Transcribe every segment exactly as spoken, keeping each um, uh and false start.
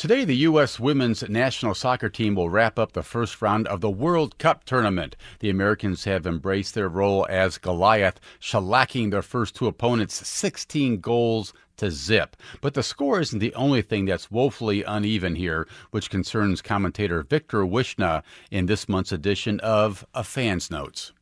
Today, the U S women's national soccer team will wrap up the first round of the World Cup tournament. The Americans have embraced their role as Goliath, shellacking their first two opponents sixteen goals to zip. But the score isn't the only thing that's woefully uneven here, which concerns commentator Victor Wishna in this month's edition of A Fan's Notes.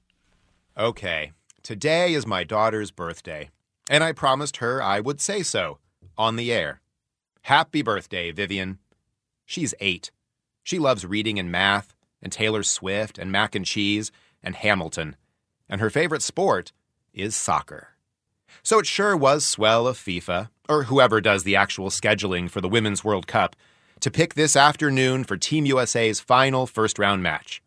Okay, today is my daughter's birthday, and I promised her I would say so on the air. Happy birthday, Vivian. She's eight. She loves reading and math, and Taylor Swift, and mac and cheese, and Hamilton. And her favorite sport is soccer. So it sure was swell of FIFA, or whoever does the actual scheduling for the Women's World Cup, to pick this afternoon for Team U S A's final first-round match.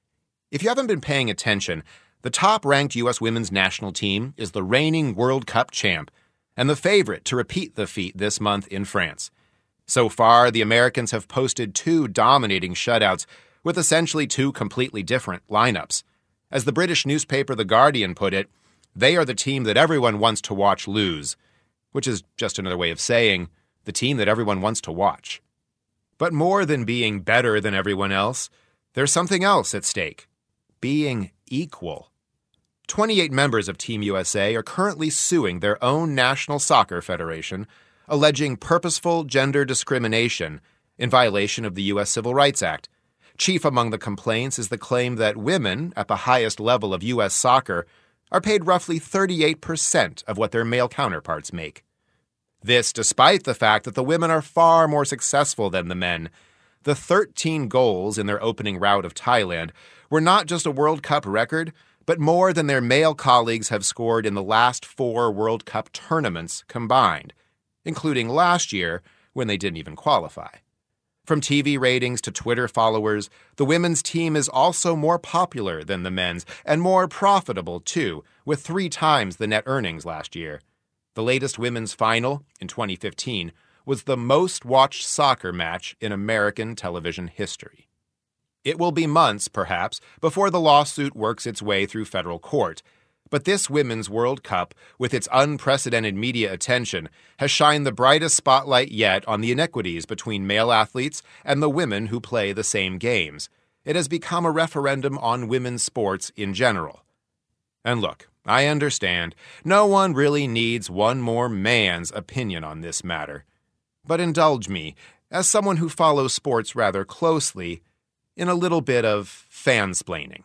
If you haven't been paying attention, the top-ranked U S women's national team is the reigning World Cup champ, and the favorite to repeat the feat this month in France. So far, the Americans have posted two dominating shutouts with essentially two completely different lineups. As the British newspaper The Guardian put it, they are the team that everyone wants to watch lose, which is just another way of saying the team that everyone wants to watch. But more than being better than everyone else, there's something else at stake: being equal. twenty-eight members of Team U S A are currently suing their own National Soccer Federation, alleging purposeful gender discrimination in violation of the U S Civil Rights Act. Chief among the complaints is the claim that women at the highest level of U S soccer are paid roughly thirty-eight percent of what their male counterparts make. This despite the fact that the women are far more successful than the men. The thirteen goals in their opening rout of Thailand were not just a World Cup record, but more than their male colleagues have scored in the last four World Cup tournaments combined, including last year when they didn't even qualify. From T V ratings to Twitter followers, the women's team is also more popular than the men's, and more profitable too, with three times the net earnings last year. The latest women's final, in twenty fifteen, was the most-watched soccer match in American television history. It will be months, perhaps, before the lawsuit works its way through federal court. But this Women's World Cup, with its unprecedented media attention, has shined the brightest spotlight yet on the inequities between male athletes and the women who play the same games. It has become a referendum on women's sports in general. And look, I understand, no one really needs one more man's opinion on this matter. But indulge me, as someone who follows sports rather closely, in a little bit of fansplaining.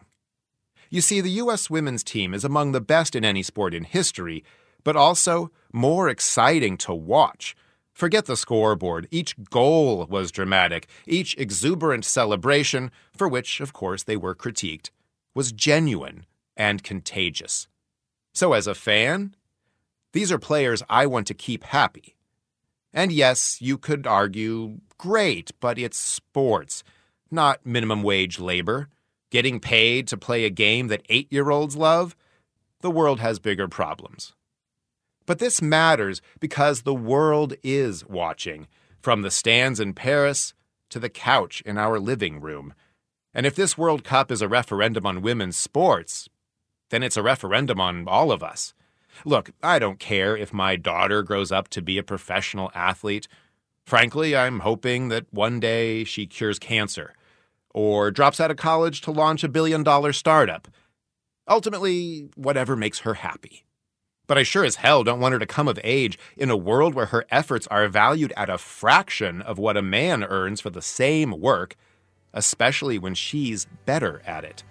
You see, the U S women's team is among the best in any sport in history, but also more exciting to watch. Forget the scoreboard. Each goal was dramatic. Each exuberant celebration, for which, of course, they were critiqued, was genuine and contagious. So as a fan, these are players I want to keep happy. And yes, you could argue, great, but it's sports. Not minimum wage labor, getting paid to play a game that eight-year-olds love. The world has bigger problems. But this matters because the world is watching, from the stands in Paris to the couch in our living room. And if this World Cup is a referendum on women's sports, then it's a referendum on all of us. Look, I don't care if my daughter grows up to be a professional athlete. Frankly, I'm hoping that one day she cures cancer, or drops out of college to launch a billion-dollar startup. Ultimately, whatever makes her happy. But I sure as hell don't want her to come of age in a world where her efforts are valued at a fraction of what a man earns for the same work, especially when she's better at it.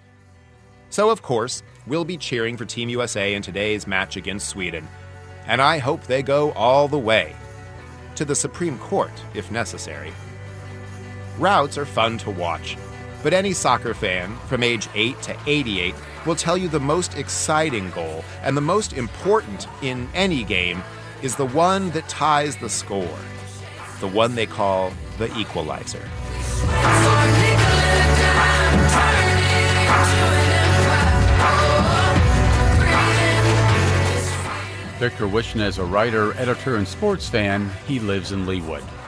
So, of course, we'll be cheering for Team U S A in today's match against Sweden, and I hope they go all the way, to the Supreme Court, if necessary. Routs are fun to watch, but any soccer fan from age eight to eighty-eight will tell you the most exciting goal and the most important in any game is the one that ties the score, the one they call the equalizer. Victor Wishna is a writer, editor, and sports fan. He lives in Leawood.